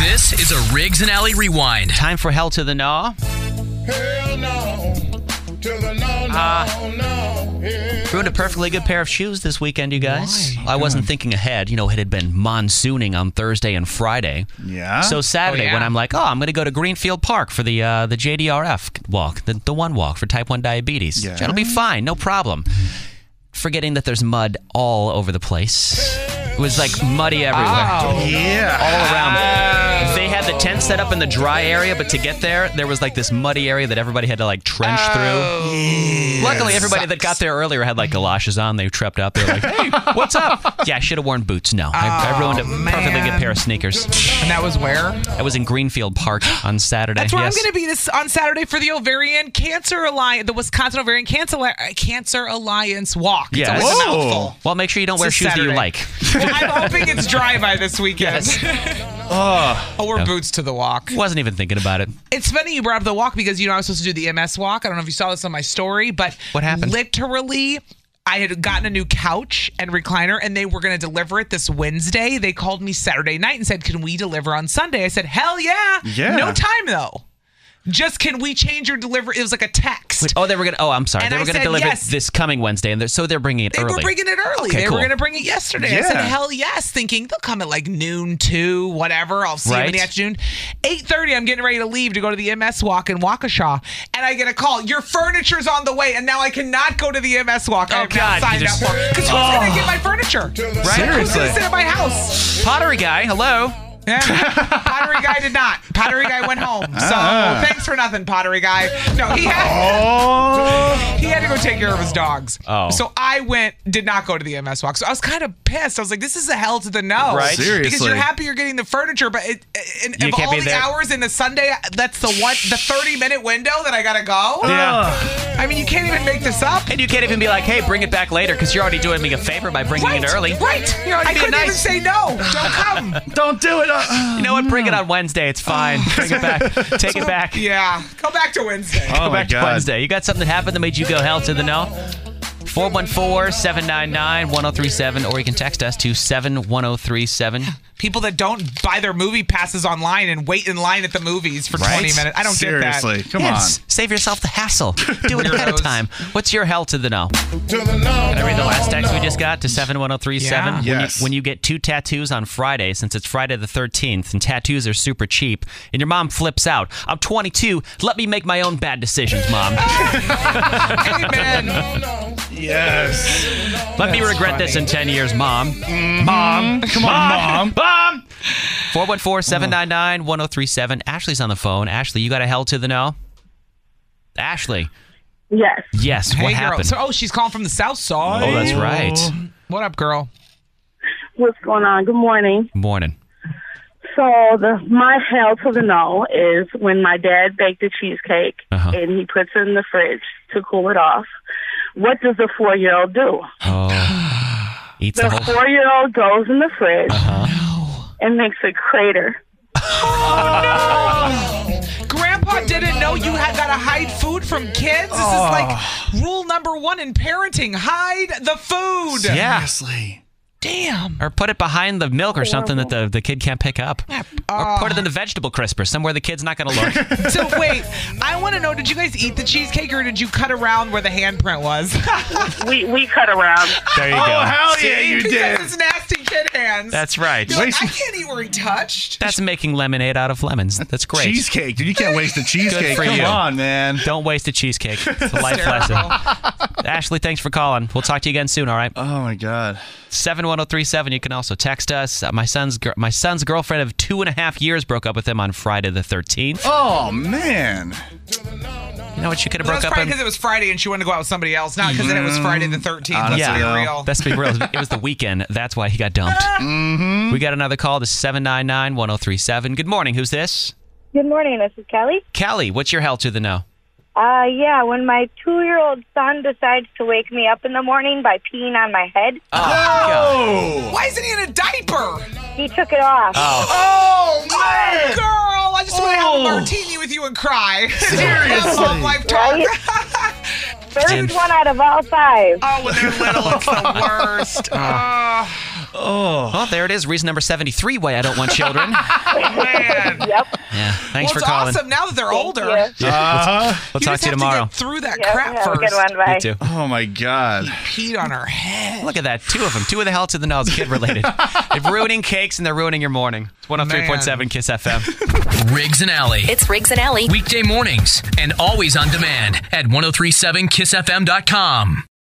This is a Riggs and Alley Rewind. Time for Hell to the No. Hell no. To the no. Ruined a perfectly good pair of shoes this weekend, you guys. Why? I wasn't thinking ahead. You know, it had been monsooning on Thursday and Friday. Yeah? So Saturday, when I'm like, I'm going to go to Greenfield Park for the JDRF walk, the one walk for type 1 diabetes. Yeah. It'll be fine, no problem. Forgetting that there's mud all over the place. It was like muddy everywhere. Yeah. All around. They had the tent set up in the dry area, but to get there was like this muddy area that everybody had to like trench through. Luckily, everybody that got there earlier had like galoshes on. They tripped up. They were like, hey, what's up? Yeah, I should have worn boots. No, I ruined a perfectly good pair of sneakers. And that was where? I was in Greenfield Park on Saturday. That's where Yes. I'm going to be this on Saturday for the Ovarian Cancer Alliance, the Wisconsin Ovarian Cancer Alliance walk. It's Yes. always a Whoa. mouthful. Well, make sure you don't It's wear a shoes that you Saturday. like. Well, I'm hoping it's dry-by this weekend. I'll wear boots to the walk. Wasn't even thinking about it. It's funny you brought up the walk because, I was supposed to do the MS walk. I don't know if you saw this on my story, but What happened? Literally, I had gotten a new couch and recliner, and they were going to deliver it this Wednesday. They called me Saturday night and said, can we deliver on Sunday? I said, hell yeah. Yeah. No time, though. Just can we change your delivery? It was like a text. Oh, they were gonna. Oh, I'm sorry. And They were I gonna said deliver yes. it this coming Wednesday, and so they're bringing it They early. were bringing it early. Okay, They cool. were going to bring it yesterday. I said, Yeah. hell yes, thinking they'll come at like noon, 2, whatever. I'll see them in the Right. afternoon. 8:30, I'm getting ready to leave to go to the MS walk in Waukesha. And I get a call. Your furniture's on the way. And now I cannot go to the MS walk. Oh, I have now God, you signed just- up for because who's going to get my furniture? Right? Who's Seriously. going to sit at my house? Pottery guy, hello. Yeah. Pottery guy did not. Pottery guy went home. So thanks for nothing, Pottery guy. No, he had to go take care of his dogs. Oh. So I did not go to the MS walk. So I was kind of pissed. I was like, this is a hell to the no. Right. Because Seriously. you're happy you're getting the furniture, but You of can't all be the there. hours in the Sunday, that's the 30-minute window that I gotta go. Yeah. I mean, you can't even make this up. And you can't even be like, hey, bring it back later, because you're already doing me a favor by bringing it early. Right. You're already I being couldn't even nice. say no. Don't come. Don't do it. You know what? Bring it on Wednesday. It's fine. Bring it back. Take it back. Yeah. Go back to Wednesday. Oh, Go my back to God. Wednesday. You got something that happened that made you go hell to the no? 414-799-1037, or you can text us to 71037. People that don't buy their movie passes online and wait in line at the movies for 20 minutes. I don't Seriously. get that. Come Yes. on. Save yourself the hassle. Do it ahead of Weirdos. time. What's your hell to the no? To the no. Can I read the last text we just got to 71037? Yeah. Yes. When you get 2 tattoos on Friday, since it's Friday the 13th, and tattoos are super cheap, and your mom flips out, I'm 22, let me make my own bad decisions, Mom. Amen. Yes. Let me regret this in 10 years, Mom. Mom. Come on, Mom. Mom! 414-799-1037. Ashley's on the phone. Ashley, you got a hell to the no? Ashley. Yes. Yes, Hey, what girl. happened? So, she's calling from the South Side. Oh, that's right. What up, girl? What's going on? Good morning. Morning. So my hell to the no is when my dad baked a cheesecake and he puts it in the fridge to cool it off. What does the 4-year-old do? Oh. Eats The the whole... 4-year-old goes in the fridge and makes a crater. Grandpa didn't know you had got to hide food from kids. This is like rule number 1 in parenting. Hide the food. Yeah. Seriously. Damn. Or put it behind the milk or something that the kid can't pick up. Or put it in the vegetable crisper, somewhere the kid's not going to look. So wait, I want to know, did you guys eat the cheesecake or did you cut around where the handprint was? We cut around. There you Oh, go. hell yeah, you Because did. it's nasty kid hands. That's right. You're like, I can't eat where he touched. That's making lemonade out of lemons. That's great. Cheesecake. Dude, you can't waste a cheesecake. for Come you. on, man. Don't waste a cheesecake. It's a life lesson. Ashley, thanks for calling. We'll talk to you again soon, all right? Oh, my God. 71037. You can also text us. My son's girlfriend of 2.5 years broke up with him on Friday the 13th. Oh, man. You know what? She could have That broke was up probably in. because it was Friday and she wanted to go out with somebody else, not because it was Friday the 13th. Let's honestly, be though. real. Let's be real. It was the weekend. That's why he got dumped. We got another call to 799-1037. Good morning. Who's this? Good morning. This is Kelly. Kelly, what's your hell to the no? Yeah, when my 2-year-old son decides to wake me up in the morning by peeing on my head, Oh. Why isn't he in a diaper? he took it off. Oh, man. Girl, I just want to have a martini with you and cry. Seriously. Love life talk. Right? First one out of all 5. Oh, when they're little, it's the worst. Well, there it is. Reason number 73 why I don't want children. Man. Yep. Yeah. Thanks Well, for calling. it's awesome now that they're older. you. We'll talk to you tomorrow. Get through that Yep, crap have a first. good one. Bye. You too. Oh my God. Peed on her head. Look at that. 2 of them. 2 of the hell to the nose. Kid related. They're ruining cakes and they're ruining your morning. It's 103.7 Kiss FM. Riggs and Alley. It's Riggs and Alley. Weekday mornings and always on demand at 1037kissfm.com.